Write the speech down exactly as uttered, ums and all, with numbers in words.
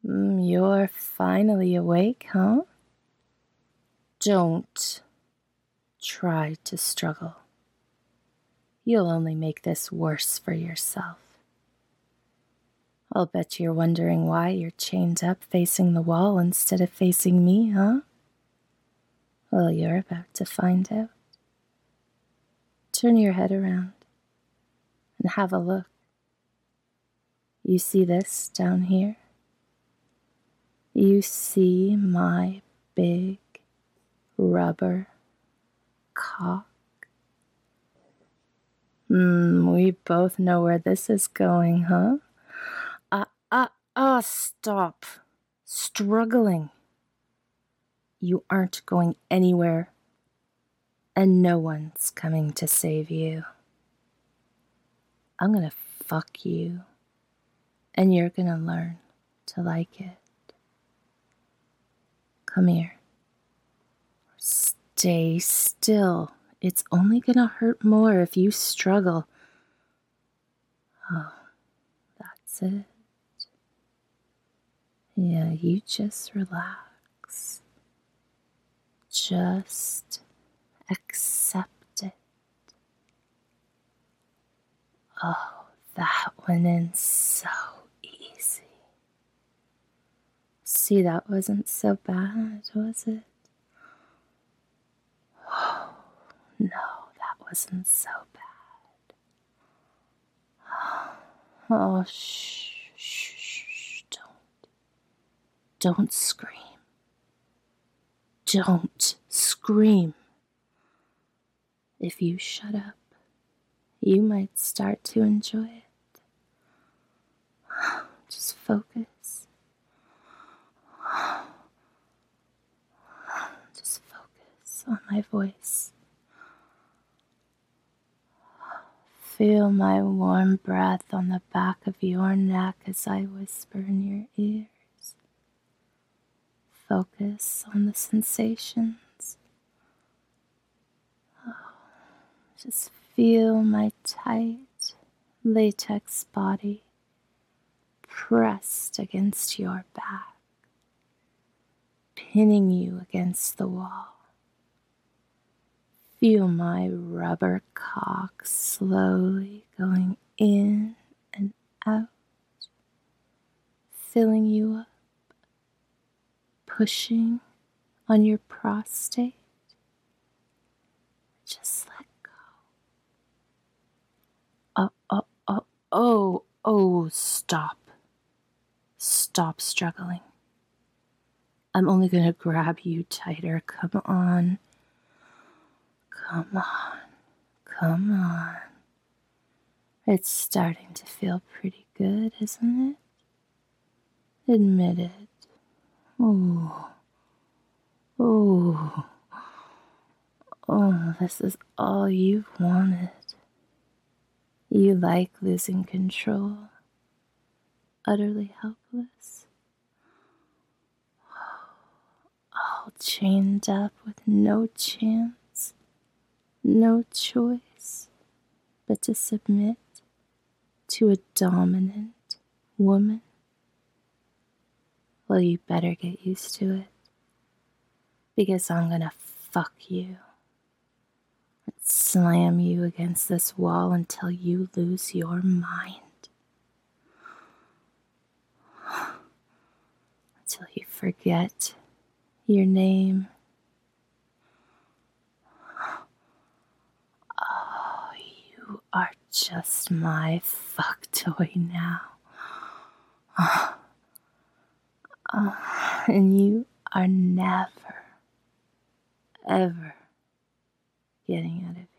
Mm, you're finally awake, huh? Don't try to struggle. You'll only make this worse for yourself. I'll bet you're wondering why you're chained up facing the wall instead of facing me, huh? Well, you're about to find out. Turn your head around and have a look. You see this down here? You see my big rubber cock? Hmm, we both know where this is going, huh? Ah, ah, ah, stop. Struggling. You aren't going anywhere, and no one's coming to save you. I'm gonna fuck you, and you're gonna learn to like it. Come here. Stay still. It's only gonna hurt more if you struggle. Oh, that's it. Yeah, you just relax. Just accept it. Oh, that went in so easy. See, that wasn't so bad, was it? Oh, no, that wasn't so bad. Oh, shh, shh, shh, don't. Don't scream. Don't scream. If you shut up, you might start to enjoy it. Just focus. Just focus on my voice. Feel my warm breath on the back of your neck as I whisper in your ears. Focus on the sensations. Oh, just feel my tight latex body pressed against your back, pinning you against the wall. Feel my rubber cock slowly going in and out, filling you up, pushing on your prostate. Just let go. Oh, oh, oh, oh, oh, stop. Stop struggling. I'm only going to grab you tighter. Come on. Come on. Come on. It's starting to feel pretty good, isn't it? Admit it. Ooh. Ooh. Oh, this is all you've wanted. You like losing control, utterly helpless, all chained up with no chance, no choice but to submit to a dominant woman. Well, you better get used to it, because I'm gonna fuck you. Slam you against this wall until you lose your mind. Until you forget your name. Oh, you are just my fuck toy now. Oh, oh, and you are never, ever getting out of here.